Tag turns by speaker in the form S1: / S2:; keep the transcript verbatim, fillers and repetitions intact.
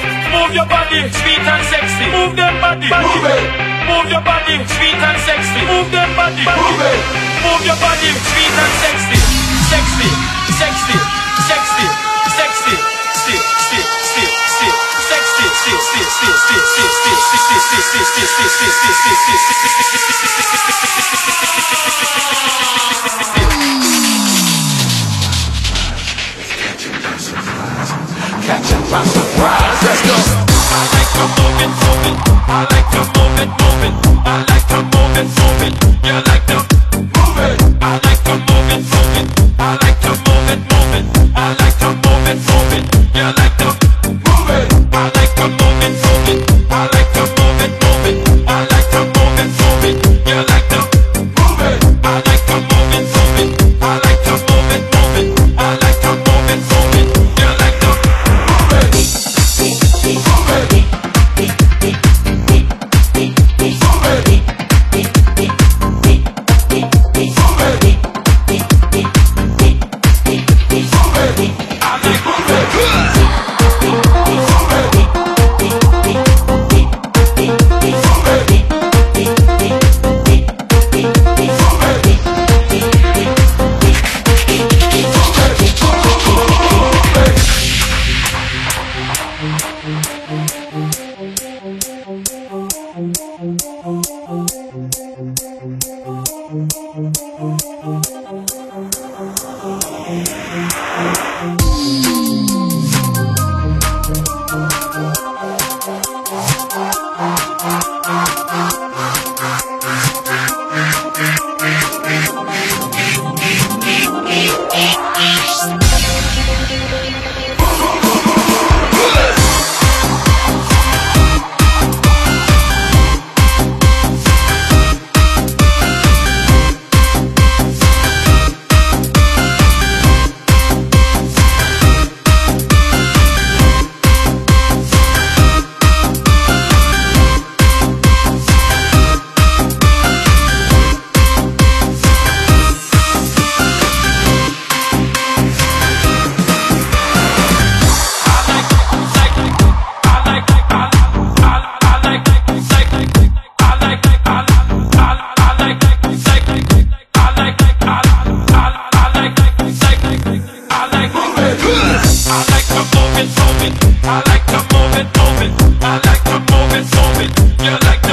S1: Move your body, sweet and sexy. Move them body, move it. Move your body, sweet and sexy. Move them body, move it. Move your body, sweet and sexy. Sexy, sexy, sexy, sexy, sexy, sexy, sexy, sexy, sexy, sexy,
S2: Catch it by surprise, let's go.
S1: I like to move it, move it. I like to move it, move it. I like to move it, move it. You like to
S2: move it.
S1: I like to move it, move it. I like to move it, move it. I like to move it, move it. You like to
S2: move it.
S1: I like to move it, move it. I like to move it, move it. I like to move it, move it. You like to
S2: move it.
S1: I like to move it, move it. I like to move it, move it. I like to move it, move it. You like to
S2: move it. Move it.
S1: I like to move it, move it. I like to move it, move it. You like